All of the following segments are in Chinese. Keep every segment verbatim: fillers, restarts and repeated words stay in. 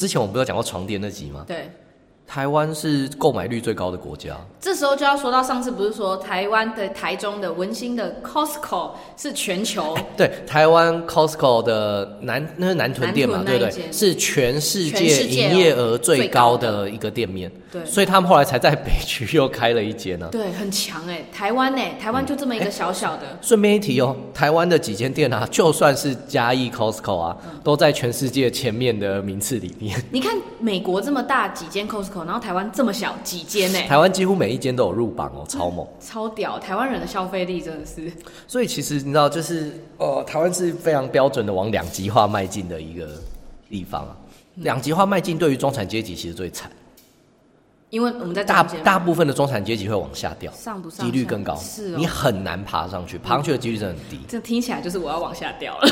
之前我们不是有讲过床垫那集吗？ 对， 台湾是购买率最高的国家。 这时候就要说到上次不是说台湾的台中的文心的 Costco 是全球、 欸、对，台湾 Costco 的南那是南屯店嘛，对不对？是全世界营业额最高的一个店面。对，所以他们后来才在北区又开了一间呢、啊。 对，很强哎、欸，台湾哎、欸，台湾就这么一个小小的。 顺、欸、便一提哦，台湾的几间店啊，就算是嘉义 Costco 啊、嗯，都在全世界前面的名次里面。 你看美国这么大几间 Costco， 然后台湾这么小几间呢、欸？ 台湾几乎每一间都有入榜哦，超猛， 超屌！台湾人的消费力真的是。 所以其实你知道，就是呃，台湾是非常标准的往两极化迈进的一个地方啊。两、嗯、极化迈进对于中产阶级其实最惨。 因为我们在大大部分的中产阶级会往下掉， 上不上几率更高， 是、哦、 你很难爬上去，爬上去的几率真的很低。 这听起来就是我要往下掉了。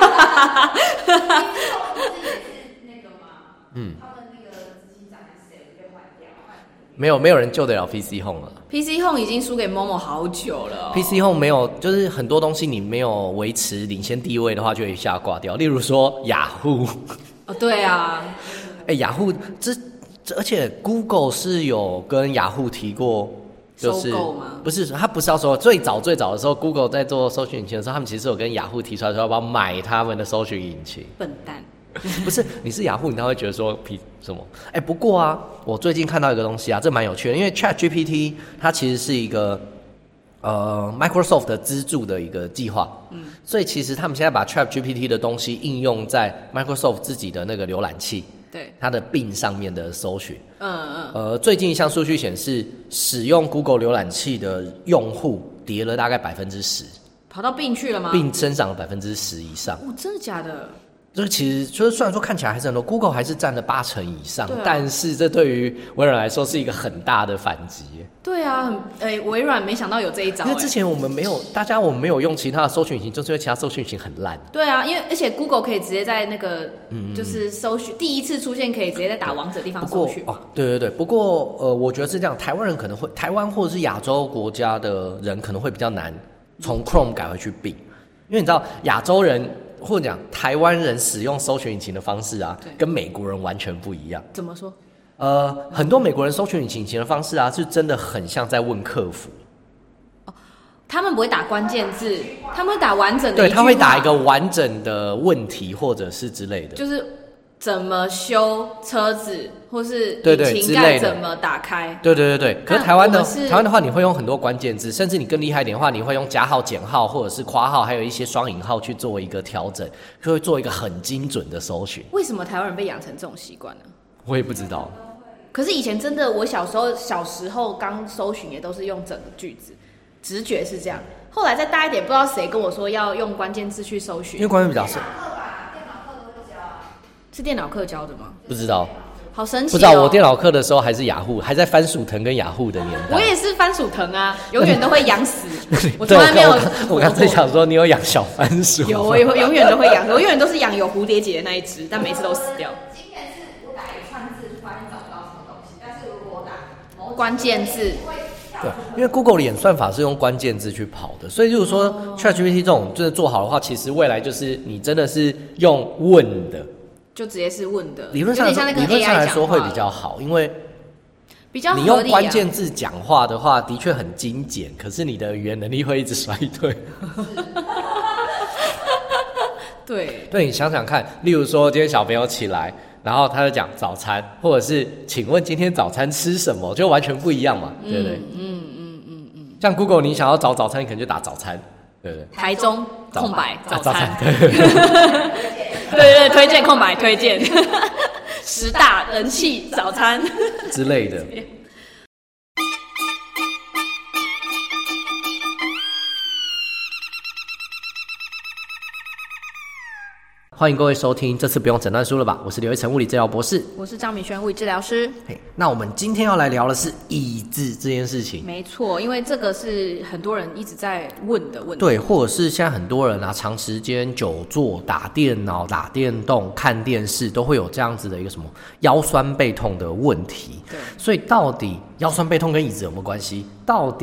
嗯，没有没有人救得了 P C Home 了。 P C Home 已经输给 Momo 好久了、哦。 P C Home 没有，就是很多东西你没有维持领先地位的话，就会一下挂掉。例如说雅虎。 哦，对啊。 哎、欸，雅虎这。而且 Google 是有跟雅虎提过，就是收购吗？ 不是，他不是要收购。最早最早的时候 ，Google 在做搜寻引擎的时候，他们其实有跟雅虎提出来说要不要买他们的搜寻引擎。 笨蛋， 不是，你是雅虎，你他会觉得说什么？哎、欸，不过啊，我最近看到一个东西啊，这蛮有趣的，因为 ChatGPT 它其实是一个呃 Microsoft 的资助的一个计划，嗯，所以其实他们现在把 ChatGPT 的东西应用在 Microsoft 自己的那个浏览器。 对， 它的 Bing 上面的搜寻， 嗯嗯， 呃，最近一项数据显示，使用 Google 浏览器的用户跌了大概百分之十， 跑到 Bing 去了吗？ Bing 增长了百分之十以上。 哦，真的假的？ 就是其实就是虽然说看起来还是很多 ，Google 还是占了八成以上、 啊， 但是这对于微软来说是一个很大的反击。 对啊，很诶、欸，微软没想到有这一招、欸， 因为之前我们没有，大家我们没有用其他的搜寻引擎，就是因为其他搜寻引擎很烂。 对啊，因为而且 Google 可以直接在那个，嗯，就是搜寻第一次出现，可以直接在打王者的地方搜寻。 哦，对对对，不过呃，我觉得是这样，台湾人可能会，台湾或者是亚洲国家的人可能会比较难从 Chrome 改回去 Bing， 因为你知道亚洲人。或者讲台湾人使用搜寻引擎的方式啊，跟美国人完全不一样。 怎么说？ 呃，很多美国人搜寻引擎的方式啊，是真的很像在问客服。 哦，他们不会打关键字，他们会打完整的一句话。 对，他会打一个完整的问题或者是之类的。 就是怎么修车子，或是引擎盖怎么打开。 对对对对。可是台湾的台湾的话，你会用很多关键字，甚至你更厉害一点的话，你会用加号、减号或者是括号，还有一些双引号去做一个调整，就会做一个很精准的搜寻。 为什么台湾人被养成这种习惯呢？ 我也不知道。 可是以前真的，我小时候小时候刚搜寻也都是用整个句子，直觉是这样。后来再大一点，不知道谁跟我说要用关键字去搜寻， 因为关键比较深。 是电脑课教的吗？ 不知道， 好神奇、哦！ 不知道，我电脑课的时候还是雅虎，还在番薯藤跟雅虎的年代。 我也是番薯藤啊，永远都会养死。我从来没有。 我刚才想说，你有养小番薯？ 有，我永远都会养，我永远都是养有蝴蝶结的那一只，但每次都死掉。 今天是我打一串字，发现找不到什么东西，但是如果我打关键字。 对，因为 Google 的演算法是用关键字去跑的，所以如果说 ChatGPT 这种真的做好的话，其实未来就是你真的是用问的。 就直接是问的， 理论上理论上来说会比较好，因为比较、啊、 你用关键字讲话的话，的确很精简，可是你的语言能力会一直衰退。 对， 对，你想想看，例如说今天小朋友起来，然后他就讲早餐，或者是请问今天早餐吃什么，就完全不一样嘛，对不对？ 嗯嗯嗯嗯。 像 Google 你想要找早餐，你可能就打早餐，对不对？ 台中空白早餐。 啊、早餐对对对，推荐空白推荐，十大人气早餐之类的。欢迎各位收听，这次不用诊断书了吧？我是刘一成物理治疗博士， 我是张敏轩物理治疗师。 那我们今天要来聊的是椅子这件事情。 没错，因为这个是很多人一直在问的问题。 对，或者是现在很多人啊，长时间久坐、打电脑、打电动、看电视，都会有这样子的一个什么腰酸背痛的问题。 对， 所以到底腰酸背痛跟椅子有没有关系？到底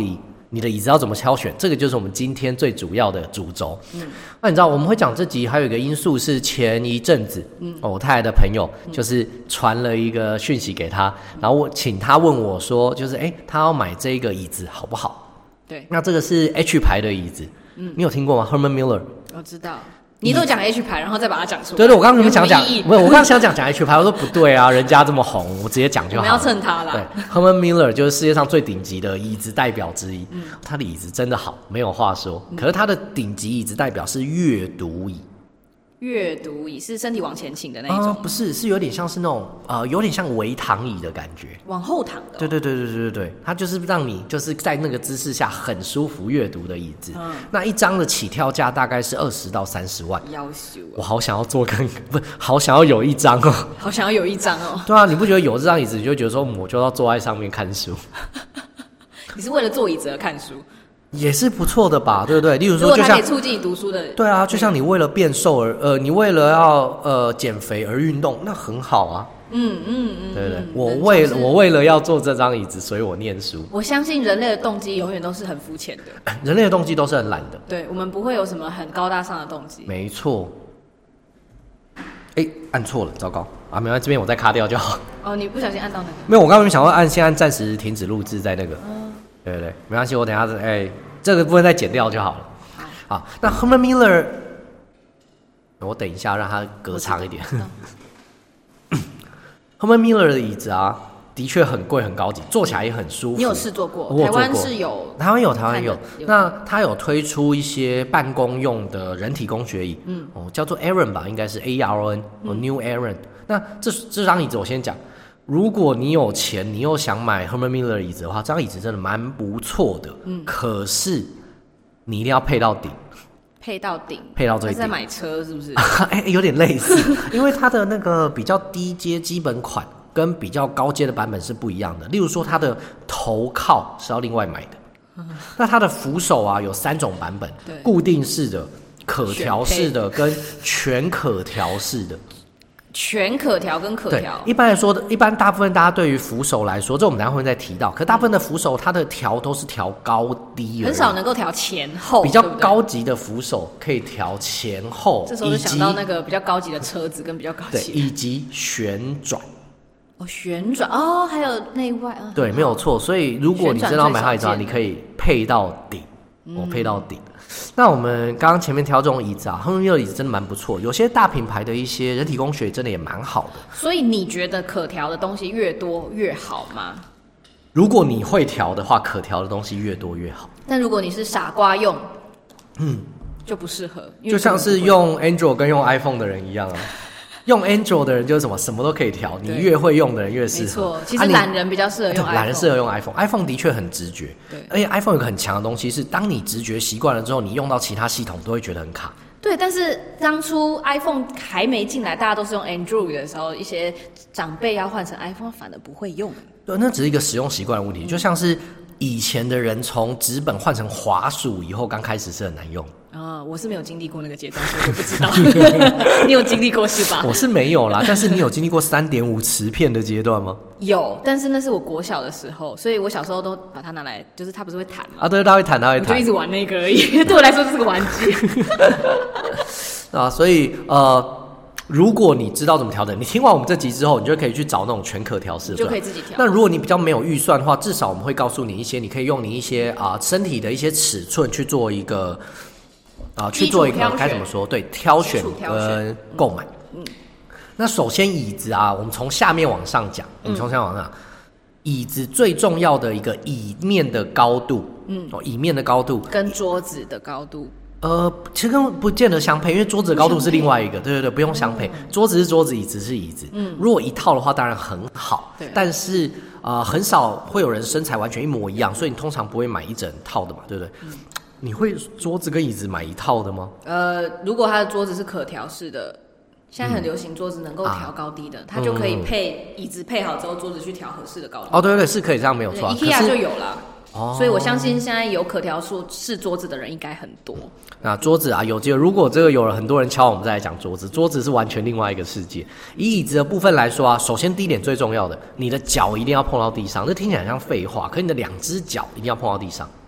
你的椅子要怎么挑选，这个就是我们今天最主要的主轴。嗯，那你知道我们会讲这集还有一个因素是前一阵子，嗯，哦，我太太的朋友就是传了一个讯息给他，然后我请他问我说，就是哎，他要买这个椅子好不好？ 对， 那这个是 H 牌的椅子，嗯，你有听过吗 ？Herman Miller， 我知道。你都讲 H 牌，然后再把它讲出来。 对对，我刚刚想讲，没有，我刚刚想讲讲 H 牌，我说不对啊，人家这么红，我直接讲就好了。 我们要蹭他啦。 对 ，Herman Miller 就是世界上最顶级的椅子代表之一，嗯，他的椅子真的好，没有话说。嗯、可是他的顶级椅子代表是阅读椅。 阅读椅是身体往前倾的那一种、 呃，不是，是有点像是那种呃，有点像微躺椅的感觉， 往后躺的、哦。 对对对对对对对，它就是让你就是在那个姿势下很舒服阅读的椅子。嗯，那一张的起跳价大概是二十到三十万。 要求、哦， 我好想要做跟不，好想要有一张哦， 好想要有一张哦。 对啊，你不觉得有这张椅子，你就觉得说我就要坐在上面看书？ 你是为了坐椅子而看书？ 也是不错的吧，对不对？例如说， 如果它就像可以促进你读书的， 对啊，就像你为了变瘦而呃，你为了要呃减肥而运动，那很好啊。 嗯嗯嗯， 对不对？我为了我为了要坐这张椅子，所以我念书。 我相信人类的动机永远都是很肤浅的， 人类的动机都是很懒的。 对，我们不会有什么很高大上的动机。 没错。哎，按错了，糟糕啊！没关系，这边我再卡掉就好。 哦，你不小心按到那个？ 没有，我刚刚想要按，先按暂时停止录制，在那个。嗯。对对对，没关系，我等一下哎。这个部分再剪掉就好了。好，那 Herman Miller， 我等一下让它隔长一点。Herman Miller 的椅子啊，的确很贵很高级，坐起来也很舒服。 你有试坐过？ 我有坐过， 台湾是有， 台湾有，台湾有。那他有推出一些办公用的人体工学椅，嗯，哦，叫做 Aeron 吧，应该是 A R O N， 哦、嗯、New Aeron。那这这张椅子我先讲。如果你有钱，你又想买 Herman Miller 的椅子的话，这张椅子真的蛮不错的。嗯，可是你一定要配到顶， 配到顶， 配到最顶。 是在买车是不是？ 哎、欸，有点类似，因为它的那个比较低阶基本款跟比较高阶的版本是不一样的。例如说，它的头靠是要另外买的。嗯、那它的扶手啊，有三种版本，固定式的、可调式的跟全可调式的。 全可调跟可调， 一般来说的，一般大部分大家对于扶手来说，这我们等一下会再提到。可大部分的扶手，它的调都是调高低而已， 很少能够调前后。 比较高级的扶手可以调前后， 这时候就想到那个比较高级的车子跟比较高级的， 对，以及旋转。 哦，旋转哦，还有内外，嗯、 对，没有错。所以如果你真的要买它椅子，你可以配到顶，我、嗯、配到顶。那我们刚刚前面挑这种椅子啊，Herman Miller的椅子真的蛮不错，有些大品牌的一些人体工学真的也蛮好的。 所以你觉得可调的东西越多越好吗？ 如果你会调的话，可调的东西越多越好。 但如果你是傻瓜用，嗯，就不适合。 就像是用 Android 跟用 iPhone 的人一样啊。用 Android 的人就是什么，什么都可以调，你越会用的人越适合。没错，其实懒人比较适合用 iPhone， 懒人适合用 iPhone。iPhone 的确很直觉，对，而且 iPhone 有个很强的东西是，当你直觉习惯了之后，你用到其他系统都会觉得很卡。 对，但是当初 iPhone 还没进来，大家都是用 Android 的时候，一些长辈要换成 iPhone， 反而不会用。 对，那只是一个使用习惯的问题，嗯、就像是以前的人从纸本换成滑鼠以后，刚开始是很难用。 啊、哦，我是没有经历过那个阶段，所以我不知道。你有经历过是吧？ 我是没有啦，但是你有经历过三点五磁片的阶段吗？ 有，但是那是我国小的时候，所以我小时候都把它拿来，就是它不是会弹吗？ 啊，对，它会弹，它会弹， 我就一直玩那个而已。对我来说，这是个玩具。 啊，所以呃。如果你知道怎么调整，你听完我们这集之后，你就可以去找那种全可调式的， 就可以自己调。 那如果你比较没有预算的话，至少我们会告诉你一些，你可以用你一些啊、呃、身体的一些尺寸去做一个啊、呃、去做一个该怎么说？对，挑选跟购买。嗯，那首先椅子啊，我们从下面往上讲，我们从下面往上，嗯、椅子最重要的一个椅面的高度，嗯，哦，椅面的高度跟桌子的高度。 呃，其实跟不见得相配，因为桌子的高度是另外一个，对对对，不用相配。嗯、桌子是桌子，椅子是椅子。嗯，如果一套的话，当然很好。对，但是呃，很少会有人身材完全一模一样，所以你通常不会买一整套的嘛，对不对？嗯、你会桌子跟椅子买一套的吗？ 呃，如果它的桌子是可调式的，现在很流行桌子能够调高低的，嗯、它就可以配、嗯、椅子配好之后，桌子去调合适的高度。 哦，对对对，是可以这样，没有错。 IKEA 就有了。哦、所以我相信现在有可调式桌子的人应该很多。 那桌子啊，有机会，如果这个有了很多人敲，我们再来讲桌子。桌子是完全另外一个世界。以椅子的部分来说啊，首先第一点最重要的，你的脚一定要碰到地上。这听起来很像废话，可是你的两只脚一定要碰到地上。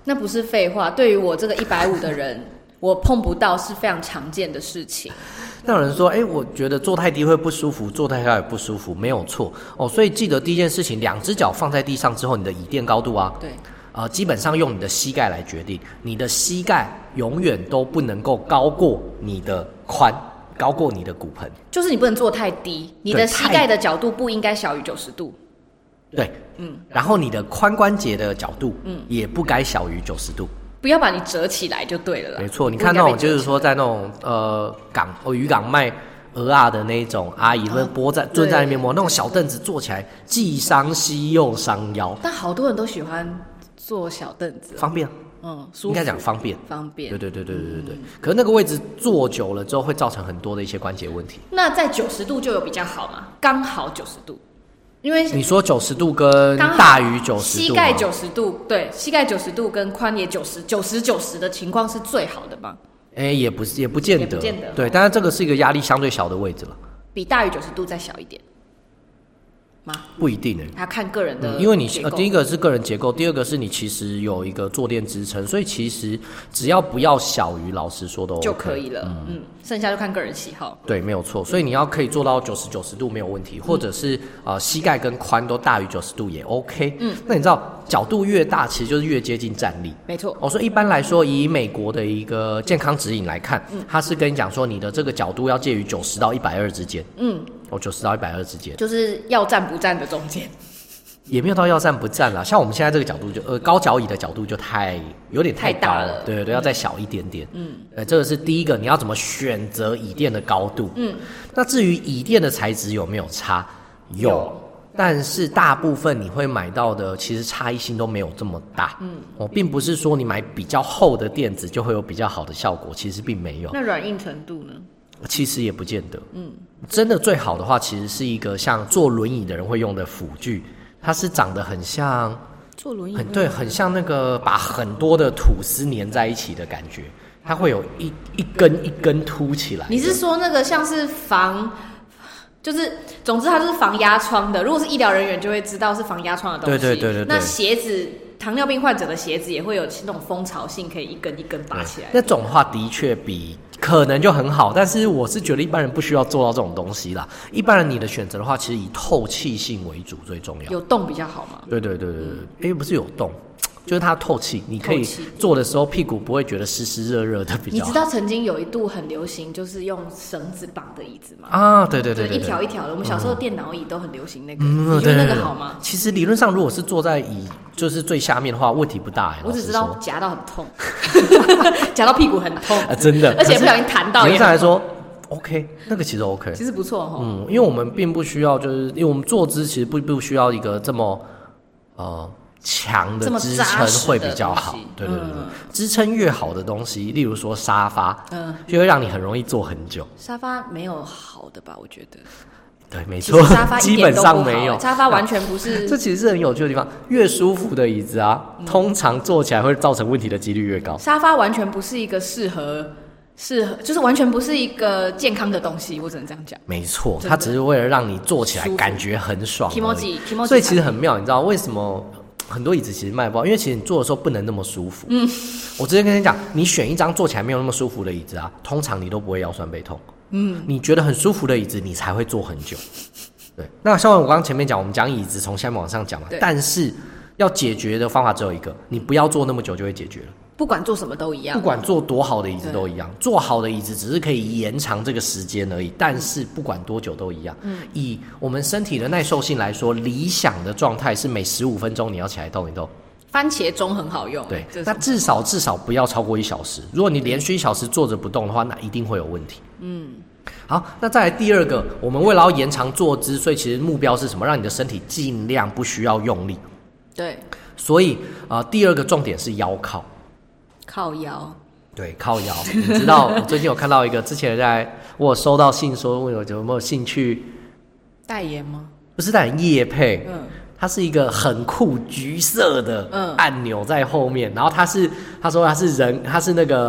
那不是废话，对于我这个一百五的人，我碰不到是非常常见的事情。 那有人说，哎、欸，我觉得坐太低会不舒服，坐太高也不舒服，没有错哦。所以记得第一件事情，两只脚放在地上之后，你的椅垫高度啊， 对， 呃，基本上用你的膝盖来决定，你的膝盖永远都不能够高过你的髋，高过你的骨盆， 就是你不能坐太低，你的膝盖的角度不应该小于九十度。 对，嗯，然后你的髋关节的角度，嗯，也不该小于九十度。 不要把你折起来就对了啦。 没错，你看那种就是说在那种呃港哦渔港卖鹅啊的那种阿姨，会拨在蹲在那边摸那种小凳子，坐起来既伤膝又伤腰。 但好多人都喜欢坐小凳子， 方便， 嗯，舒服， 应该讲方便， 方便。 对对对对对对对。嗯、可是那个位置坐久了之后，会造成很多的一些关节问题。 那在九十度就有比较好吗？刚好九十度。因为你说九十度跟大于九十度， 膝盖九十度，对，膝盖九十度跟髋也九十九十九十的情况是最好的吗？ 哎、欸，也不是，也不见得， 也不见得， 对，但是这个是一个压力相对小的位置了， 比大于九十度再小一点吗？ 不一定诶、欸， 他看个人的、 嗯，因为你呃，第一个是个人结构，第二个是你其实有一个坐垫支撑，所以其实只要不要小于，老实说都、OK、 就可以了，嗯，嗯，剩下就看个人喜好。 对，没有错，所以你要可以做到九十九十度没有问题，或者是呃膝盖跟髋都大于九十度也 OK。嗯，那你知道角度越大，其实就是越接近站立。 没错。 哦，所以一般来说，以美国的一个健康指引来看，嗯，它是跟你讲说你的这个角度要介于九十到一百二之间。嗯。哦，九十到一百二之间， 就是要站不站的中间， 也没有到要站不站啦。像我们现在这个角度就，呃，高脚椅的角度就太有点太高太大了， 对对对，要再小一点点。嗯，呃，这个是第一个，你要怎么选择椅垫的高度？嗯，那至于椅垫的材质有没有差？有，有但是大部分你会买到的，其实差异性都没有这么大。嗯，哦，并不是说你买比较厚的垫子就会有比较好的效果，其实并没有。 那软硬程度呢？ 其实也不见得，嗯，真的最好的话，其实是一个像坐轮椅的人会用的辅具，它是长得很像坐轮椅， 很对，很像那个把很多的吐司粘在一起的感觉，它会有一一根一根凸起来。 你是说那个像是防，就是总之它就是防压疮的，如果是医疗人员就会知道是防压疮的东西。 对对对对对。 那鞋子，糖尿病患者的鞋子也会有那种蜂巢性，可以一根一根拔起来。 那种的话的确比。可能就很好，但是我是觉得一般人不需要做到这种东西啦。一般人你的选择的话，其实以透气性为主最重要。 有洞比较好吗？ 对对对对对，哎、嗯，不是有洞，就是它透气，你可以坐的时候屁股不会觉得湿湿热热的比较好。 你知道曾经有一度很流行，就是用绳子绑的椅子吗？ 啊，对对 对, 对, 对，一条一条的。我们小时候电脑椅都很流行那个，嗯、你觉得那个好吗？ 其实理论上，如果是坐在椅就是最下面的话，问题不大。 我只知道夹到很痛，夹到屁股很痛啊，真的， 而且不小心弹到也很痛。 理论上来说 ，OK， 那个其实 OK， 其实不错哈。 嗯，因为我们并不需要，就是因为我们坐姿其实不不需要一个这么呃。强的支撑会比较好，对对对对，嗯、支撑越好的东西，例如说沙发，嗯，就会让你很容易坐很久。 沙发没有好的吧？我觉得， 对，没错， 沙发基本上没有， 沙发完全不是。 这其实是很有趣的地方，越舒服的椅子啊，嗯、通常坐起来会造成问题的几率越高。 沙发完全不是一个适合。适合就是完全不是一个健康的东西，我只能这样讲。 没错，它只是为了让你坐起来感觉很爽而已。所以其实很妙，你知道为什么很多椅子其实卖不好？因为其实你坐的时候不能那么舒服。嗯，我直接跟你讲，你选一张坐起来没有那么舒服的椅子啊，通常你都不会腰酸背痛。嗯，你觉得很舒服的椅子，你才会坐很久。对，那像我刚刚前面讲，我们讲椅子从下面往上讲嘛，但是要解决的方法只有一个，你不要坐那么久就会解决了。 不管做什么都一样， 不管做多好的椅子都一样。做好的椅子只是可以延长这个时间而已，但是不管多久都一样。嗯，以我们身体的耐受性来说，理想的状态是每十五分钟你要起来动一动。 番茄钟很好用， 对，那至少至少不要超过一小时。如果你连续一小时坐着不动的话，那一定会有问题。嗯，好，那再来第二个，我们为了要延长坐姿，所以其实目标是什么？让你的身体尽量不需要用力。 对， 所以呃，第二个重点是腰靠。 靠腰， 对，靠腰。你知道，我最近有看到一个，之前在我有收到信说，问我有没有兴趣代言吗？ 不是代言，业配。嗯，它是一个很酷橘色的按钮在后面，嗯、然后它是他说它是人，它是那个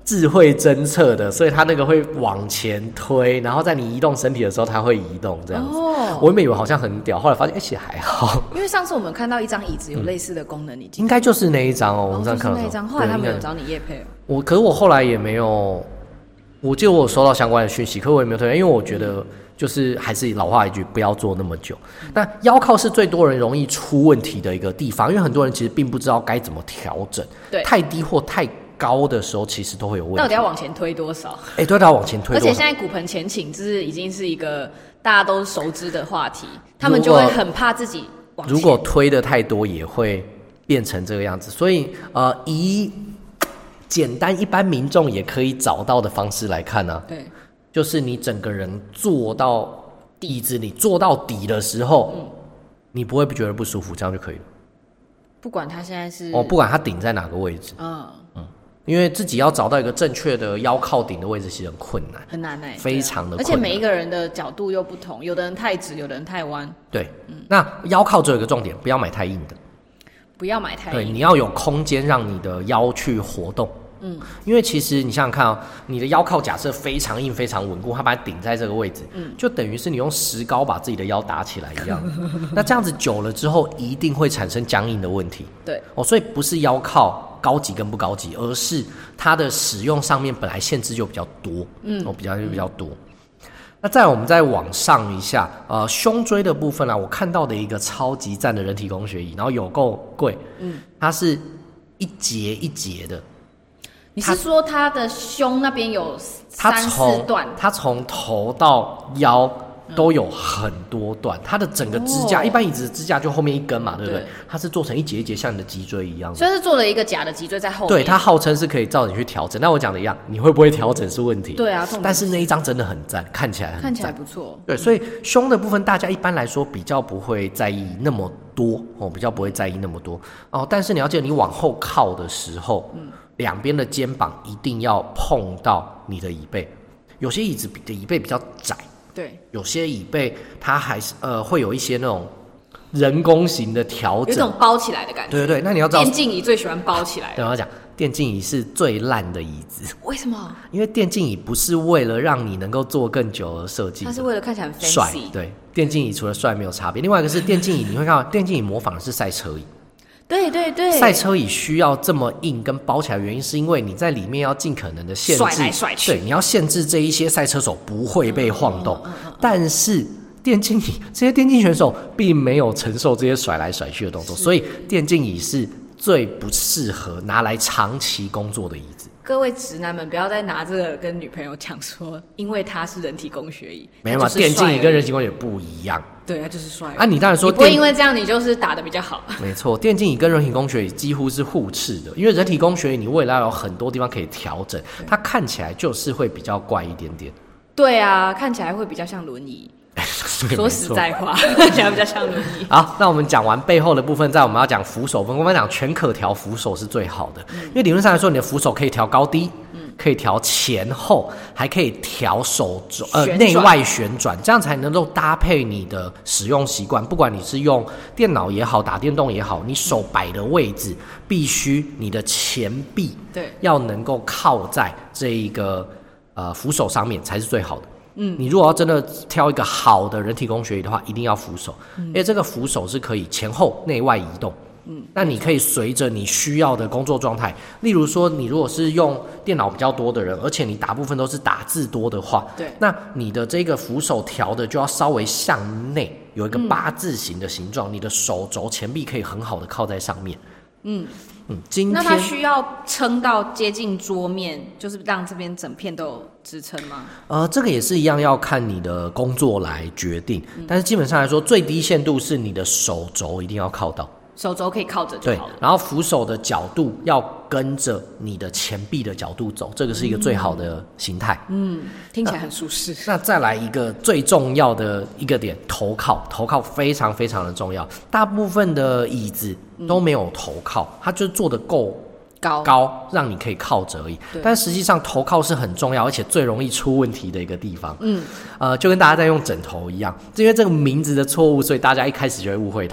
智慧侦测的，所以它那个会往前推，然后在你移动身体的时候它会移动这样子。哦，我原本以为好像很屌，后来发现哎，其实还好。 因为上次我们看到一张椅子有类似的功能，你应该就是那一张哦，我们这样看到、 哦、就是那一张。后来他们有找你业配哦。 我可是我后来也没有，我记得我有收到相关的讯息，可是我也没有推荐，因为我觉得。就是还是老话一句，不要做那么久。那腰靠是最多人容易出问题的一个地方，因为很多人其实并不知道该怎么调整。 对， 太低或太高的时候，其实都会有问题。 到底要往前推多少？ 哎、欸，对，要往前推多少。 而且现在骨盆前倾，就是已经是一个大家都熟知的话题，他们就会很怕自己往前。 如果推的太多，也会变成这个样子。所以，呃，以简单一般民众也可以找到的方式来看呢、啊， 对。 就是你整个人坐到椅子，你坐到底的时候，嗯、你不会觉得不舒服，这样就可以了。 不管它现在是哦，不管它顶在哪个位置，嗯嗯，因为自己要找到一个正确的腰靠顶的位置，其实很困难， 很难哎、欸， 非常的困难。 而且每一个人的角度又不同，有的人太直，有的人太弯。 对，嗯、那腰靠只有一个重点，不要买太硬的， 不要买太硬。 对，你要有空间让你的腰去活动。嗯，因为其实你想想看哦，你的腰靠假设非常硬、非常稳固，它把它顶在这个位置，嗯，就等于是你用石膏把自己的腰打起来一样。那这样子久了之后，一定会产生僵硬的问题。 对， 哦，所以不是腰靠高级跟不高级，而是它的使用上面本来限制就比较多，嗯，哦，比较就比较多。嗯、那再来我们再往上一下，呃，胸椎的部分啊，我看到的一个超级赞的人体工学椅，然后有够贵，嗯，它是一节一节的。 你是说他的胸那边有三四段？ 他从头到腰都有很多段，他的整个支架，哦、一般椅子的支架就后面一根嘛，对不对？它是做成一节一节像你的脊椎一样的， 所以是做了一个假的脊椎在后面。 对，它号称是可以照你去调整。那我讲的一样，你会不会调整是问题。 对啊， 但是那一张真的很赞，看起来很赞， 看起来不错。 对，所以胸的部分大家一般来说比较不会在意那么多哦，比较不会在意那么多哦。但是你要记得，你往后靠的时候，嗯。两边的肩膀一定要碰到你的椅背，有些椅子的椅背比较窄，对，有些椅背它还是呃会有一些那种人工型的调整， 有一种包起来的感觉。 对对对，那你要知道， 电竞椅最喜欢包起来。 对，我要讲，电竞椅是最烂的椅子。 为什么？ 因为电竞椅不是为了让你能够坐更久而设计的， 它是为了看起来很 fancy。 帅，对，电竞椅除了帅没有差别。另外一个是电竞椅，你会看到电竞椅模仿的是赛车椅。 对对对， 赛车椅需要这么硬跟包起来，原因是因为你在里面要尽可能的限制， 甩来甩去， 对，你要限制这一些赛车手不会被晃动。嗯嗯嗯嗯、但是电竞椅这些电竞选手并没有承受这些甩来甩去的动作，所以电竞椅是最不适合拿来长期工作的椅子。 各位直男们，不要再拿这个跟女朋友讲说，因为它是人体工学椅， 没有嘛？电竞椅跟人体工学椅不一样。 对，它就是帅。 啊，你当然说你不会因为这样你就是打得比较好。 没错，电竞椅跟人体工学椅几乎是互斥的，因为人体工学椅你未来有很多地方可以调整，它看起来就是会比较怪一点点。 对啊，看起来会比较像轮椅。说实在话，看起来比较像轮椅。 好，那我们讲完背后的部分，再我们要讲扶手分。我们讲全可调扶手是最好的，嗯、因为理论上来说，你的扶手可以调高低，嗯、可以调前后，还可以调手肘呃内外旋转，这样才能够搭配你的使用习惯。不管你是用电脑也好，打电动也好，你手摆的位置、嗯、必须你的前臂对要能够靠在这一个呃扶手上面才是最好的。嗯，你如果要真的挑一个好的人体工学椅的话，一定要扶手，嗯、因为这个扶手是可以前后内外移动。嗯，那你可以随着你需要的工作状态，例如说，你如果是用电脑比较多的人，而且你大部分都是打字多的话，对，那你的这个扶手调的就要稍微向内，有一个八字形的形状，嗯、你的手肘前臂可以很好的靠在上面。嗯嗯，今天那它需要撑到接近桌面，就是让这边整片都有支撑吗？ 呃，这个也是一样，要看你的工作来决定。嗯、但是基本上来说，最低限度是你的手肘一定要靠到。 手肘可以靠着就好了。 对，然后扶手的角度要跟着你的前臂的角度走，这个是一个最好的形态。 嗯，听起来很舒适。 那再来一个最重要的一个点，头靠，头靠非常非常的重要。大部分的椅子都没有头靠，它就做得够高高，让你可以靠着而已。但实际上头靠是很重要，而且最容易出问题的一个地方。嗯，呃，就跟大家在用枕头一样，因为这个名字的错误，所以大家一开始就会误会它。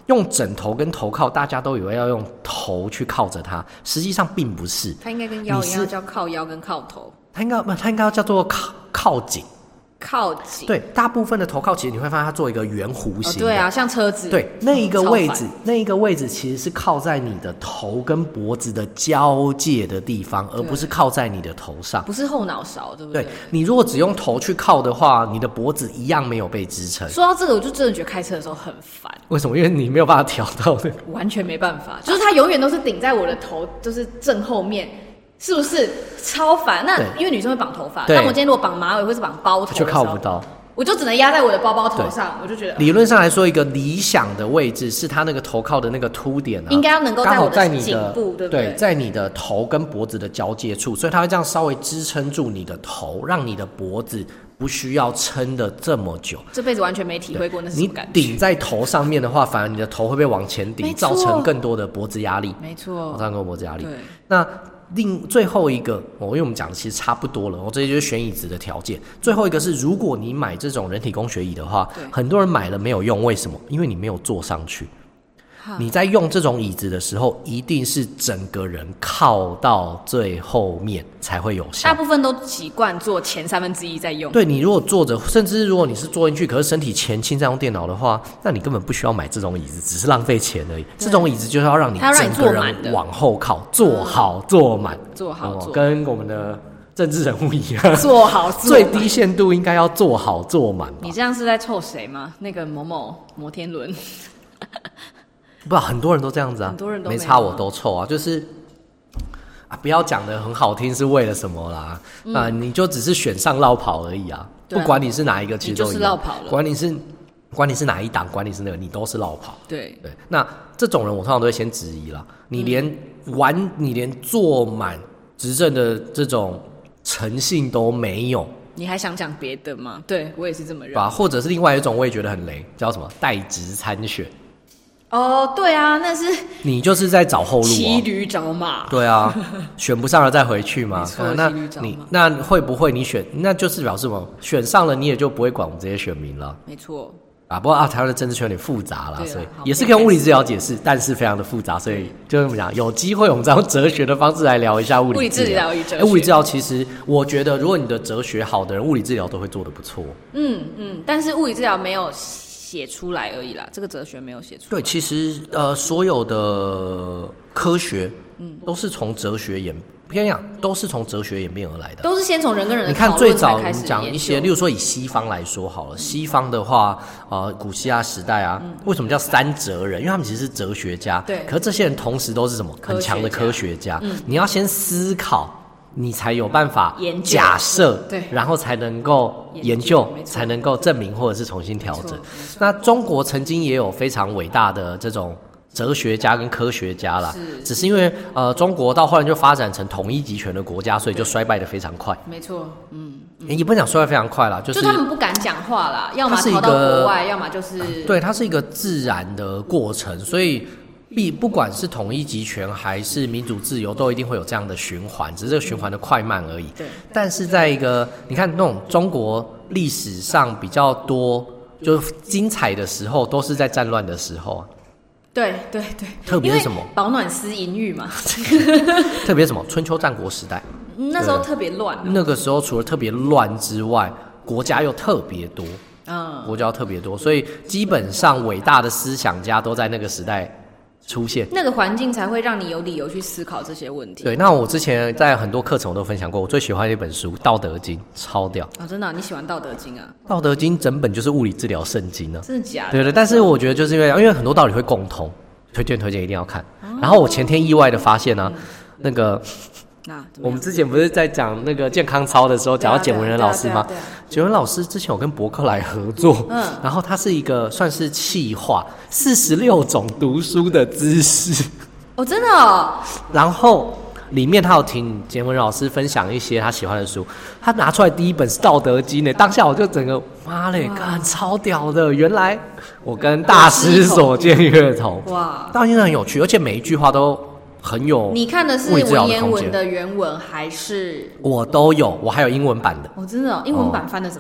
用枕头跟头靠，大家都以为要用头去靠着它，实际上并不是。 它应该跟腰一样叫靠腰跟靠头。 它应该不，它应该要叫做靠靠颈。 靠颈， 对，大部分的头靠其实你会发现它做一个圆弧形、哦。 对啊，像车子。 对，那一个位置，那一个位置其实是靠在你的头跟脖子的交界的地方，而不是靠在你的头上。 不是后脑勺，对不对？ 对，你如果只用头去靠的话，你的脖子一样没有被支撑。 说到这个，我就真的觉得开车的时候很烦。 为什么？因为你没有办法调到那个， 完全没办法，就是它永远都是顶在我的头，就是正后面。是不是超烦？那因为女生会绑头发，但我今天如果绑马尾或是绑包头， 就靠不到， 我就只能压在我的包包头上，我就觉得理论上来说，一个理想的位置是它那个头靠的那个凸点啊， 应该要能够在我的颈部，对不对？ 对，在你的头跟脖子的交界处，所以它会这样稍微支撑住你的头，让你的脖子不需要撑的这么久。 这辈子完全没体会过那是什么感觉。 你顶在头上面的话，反而你的头会被往前顶，造成更多的脖子压力。 没错， 造成更多脖子压力。 对， 那。另最后一个，哦，因为我们讲的其实差不多了，哦，这些就是选椅子的条件。最后一个是，如果你买这种人体工学椅的话，很多人买了没有用，为什么？因为你没有坐上去。你在用这种椅子的时候，一定是整个人靠到最后面才会有效。 大部分都习惯坐前三分之一在用。 对，你如果坐着，甚至如果你是坐进去，可是身体前倾在用电脑的话，那你根本不需要买这种椅子，只是浪费钱而已。这种椅子就是要让你整个人往后靠，坐好坐满， 坐好坐， 跟我们的政治人物一样， 坐好坐最低限度应该要坐好坐满。 你这样是在臭谁吗？那个某某摩天轮。 不知道很多人都这样子啊， 很多人都没没差我都臭啊，就是啊，不要讲的很好听是为了什么啦？嗯、啊，你就只是选上落跑而已啊，啊不管你是哪一个，其实都一样， 你就是落跑了。 管你是管你是哪一档，管你是那个，你都是落跑。 对对，那这种人我通常都会先质疑啦，你连玩，嗯、你连坐满执政的这种诚信都没有。 你还想讲别的吗？对我也是这么认为。 吧，或者是另外一种，我也觉得很雷，叫什么代职参选。 哦，对啊，那是你就是在找后路、啊， 骑驴找马。 对啊，选不上了再回去嘛。 啊、 那你那会不会你选，那就是表示什么？选上了你也就不会管我们这些选民了。 没错。 啊，不过啊，台湾的政治圈有点复杂啦，所以也是可以用物理治疗解释，但是非常的复杂，所以就这么讲。有机会我们再用哲学的方式来聊一下物理治疗。 物理治疗与哲学。 物理治疗其实我觉得，如果你的哲学好的人，物理治疗都会做得不错。 嗯嗯，但是物理治疗没有写出来而已啦，这个哲学没有写出来。 对，其实呃，所有的科学，嗯，都是从哲学演。偏讲都是从哲学演变而来的， 都是先从人跟人的你看最早你讲一些，例如说以西方来说好了，嗯、西方的话，呃，古希腊时代啊，嗯、为什么叫三哲人？因为他们其实是哲学家， 对。 可是这些人同时都是什么？很强的科学家。嗯、你要先思考，你才有办法假设， 对， 然后才能够研究，才能够证明或者是重新调整。那中国曾经也有非常伟大的这种哲学家跟科学家啦，只是因为呃中国到后来就发展成统一集权的国家，所以就衰败得非常快。 没错，嗯， 嗯也不讲衰败非常快啦，就是就他们不敢讲话啦，要么逃到国外，要么就是、 呃、对，它是一个自然的过程，所以必不管是统一集权还是民主自由，都一定会有这样的循环，只是这个循环的快慢而已。 对， 但是在一个你看那种中国历史上比较多就精彩的时候，都是在战乱的时候啊。 对对对， 特别是什么保暖思淫欲嘛？ 特别什么春秋战国时代， 那时候特别乱、啊。 那个时候除了特别乱之外，国家又特别多， 嗯， 国家又特别多，所以基本上伟大的思想家都在那个时代出现， 那个环境才会让你有理由去思考这些问题。 对，那我之前在很多课程我都分享过，我最喜欢的一本书《道德经》，超屌啊、哦！真的、啊，你喜欢《道德经》啊？ 《道德经》整本就是物理治疗圣经啊！ 真的假的？ 对对，但是我觉得就是因为因为很多道理会共通，推荐推荐一定要看。哦、然后我前天意外的发现呢、啊，嗯、那个。 那我们之前不是在讲那个健康操的时候，讲到简文仁老师吗？简文老师之前有跟伯克莱合作，嗯，然后他是一个算是企划四十六种读书的知识， 哦，真的哦。 然后里面他有听简文仁老师分享一些他喜欢的书，他拿出来第一本是《道德经》呢，当下我就整个妈嘞，干超屌的！原来我跟大师所见略同，哇，道德经很有趣，而且每一句话都。很有， 你看的是文言文的原文还是？ 我都有，我还有英文版的。 哦，真的、哦，英文版翻的怎么样？哦、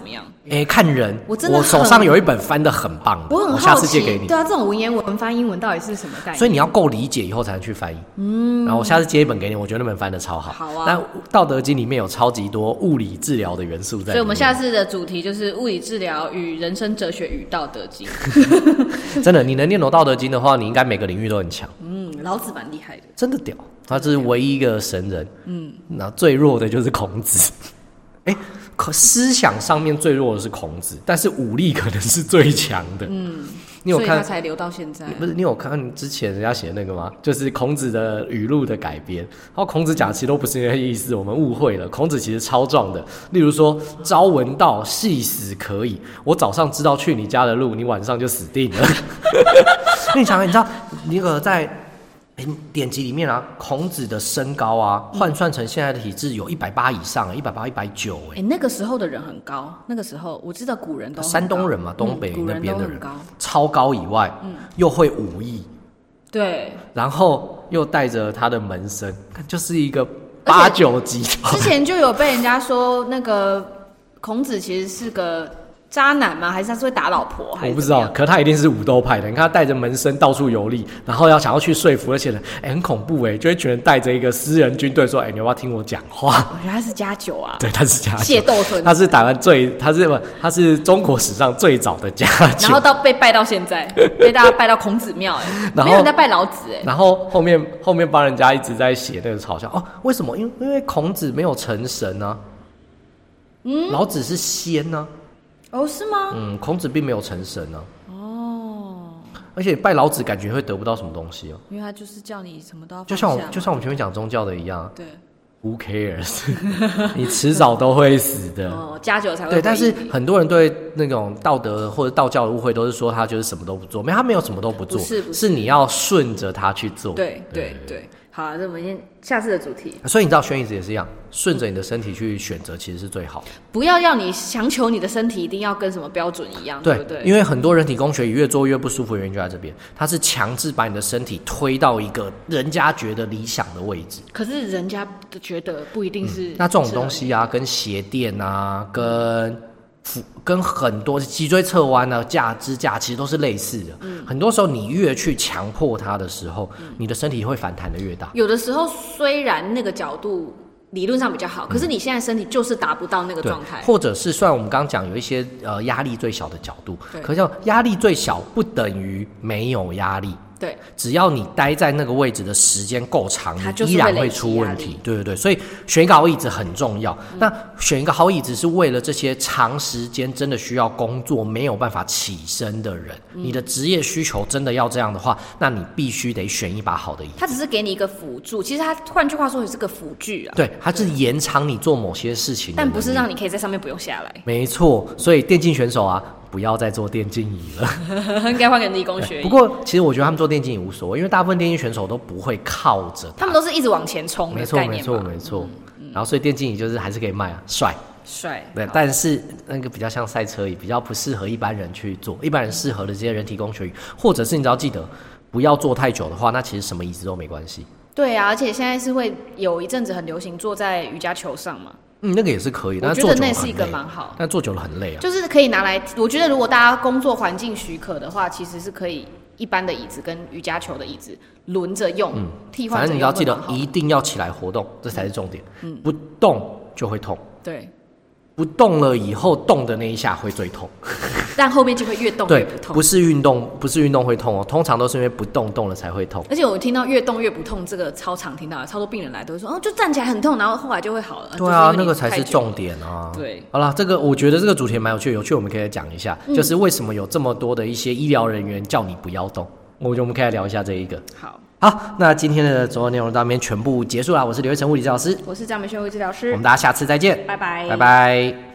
哎、欸，看人， 我真的我手上有一本翻的很棒的， 我很好奇， 我下次借给你。 对啊，这种文言文翻英文到底是什么概念？ 所以你要够理解以后才能去翻译。嗯，然后我下次借一本给你，我觉得那本翻的超好。 好啊。 那《道德经》里面有超级多物理治疗的元素在里面， 所以我们下次的主题就是物理治疗与人生哲学与道德经。 真的，你能念懂《道德经》的话，你应该每个领域都很强。 嗯，老子蛮厉害的， 真的屌，他是唯一一个神人。嗯，那最弱的就是孔子。哎、欸，可思想上面最弱的是孔子，但是武力可能是最强的。嗯，你有看？ 所以他才留到现在。 不是，你有看之前人家写的那个吗？就是孔子的语录的改编。然后孔子讲其实都不是那个意思，我们误会了。孔子其实超壮的，例如说“朝闻道，夕死可以”。我早上知道去你家的路，你晚上就死定了。你想，你知道那个在典籍里面啊，孔子的身高啊，换算成现在的体质有一百八以上，一百八、一百九，哎， 那个时候的人很高。那个时候我知道古人都很高， 山东人嘛，东北那边的人， 嗯、人高超高以外，嗯，又会武艺， 对， 然后又带着他的门生，就是一个八九级。 之前就有被人家说，那个孔子其实是个渣男吗？还是他是会打老婆？还是我不知道，可他一定是武斗派的。你看他带着门生到处游历，然后要想要去说服那些人，哎、欸，很恐怖哎，就一群人带着一个私人军队说，哎、欸，你要不要听我讲话？ 我觉得他是加九啊， 对，他是加九， 械斗村， 他是台湾最，他是不，他是中国史上最早的加九， 然后到被拜到现在，被大家拜到孔子庙，哎，没有人在拜老子哎。 然后后面后面帮人家一直在写那个嘲笑哦，为什么？因为因为孔子没有成神啊，嗯，老子是仙呢、啊。 哦，是吗？ 嗯，孔子并没有成神啊。哦，而且拜老子感觉会得不到什么东西哦， 因为他就是叫你什么都要放下， 就像我就像我们前面讲宗教的一样， 对 ，Who cares？ 你迟早都会死的。 哦，加酒才会。 对，但是很多人对那种道德或者道教的误会都是说他就是什么都不做，没有，他没有什么都不做， 不是不是， 是你要顺着他去做。 对对对。对好、啊，这我们先下次的主题。 所以你知道选椅子也是一样，顺着你的身体去选择，其实是最好的。 不要要你强求你的身体一定要跟什么标准一样，对, 对不对？ 因为很多人体工学越做越不舒服的原因就在这边，它是强制把你的身体推到一个人家觉得理想的位置。 可是人家觉得不一定是、嗯。 那这种东西啊，跟鞋垫啊，跟跟很多脊椎侧弯啊、架支架其实都是类似的、嗯。很多时候你越去强迫它的时候、嗯，你的身体会反弹的越大。 有的时候虽然那个角度理论上比较好，可是你现在身体就是达不到那个状态。 或者是虽然我们刚刚讲有一些呃压力最小的角度，可是压力最小不等于没有压力。 对， 只要你待在那个位置的时间够长，你依然会出问题。对对对，所以选一个好椅子很重要、嗯。那选一个好椅子是为了这些长时间真的需要工作没有办法起身的人、嗯，你的职业需求真的要这样的话，那你必须得选一把好的椅子。 它只是给你一个辅助，其实它换句话说也是个辅具啊。 对，它是延长你做某些事情的， 但不是让你可以在上面不用下来。 没错，所以电竞选手啊。不要再做电竞椅了， 应该换个理工学椅。 不过，其实我觉得他们做电竞椅无所谓，因为大部分电竞选手都不会靠着它， 他们都是一直往前冲的概念。 没错，没错，没错、嗯。然后，所以电竞椅就是还是可以卖啊，帅， 帅。 对，但是那个比较像赛车椅，比较不适合一般人去做。一般人适合的这些人体工学椅，或者是你只要记得不要坐太久的话，那其实什么椅子都没关系。 对啊，而且现在是会有一阵子很流行坐在瑜伽球上嘛。 嗯，那个也是可以， 我觉得那是一个蛮好， 但坐久了很累啊。 就是可以拿来，我觉得如果大家工作环境许可的话，其实是可以一般的椅子跟瑜伽球的椅子轮着用，嗯，替换着用。 反正你要记得一定要起来活动，这才是重点。嗯，不动就会痛。 对。 不动了以后，动的那一下会最痛， 但后面就会越动越不痛。 对，不是运动，不是运动会痛哦，通常都是因为不动，动了才会痛。 而且我听到越动越不痛，这个超常听到的，超多病人来都会说，哦，就站起来很痛，然后后来就会好了。 对啊，那个才是重点啊。 对， 好了，这个我觉得这个主题蛮有趣的，有趣我们可以讲一下、嗯，就是为什么有这么多的一些医疗人员叫你不要动，我觉得我们可以来聊一下这一个。 好。 好，那今天的所有内容到这边全部结束了。我是刘一成物理治疗师， 我是张美轩物理治疗师， 我们大家下次再见， 拜拜， 拜拜。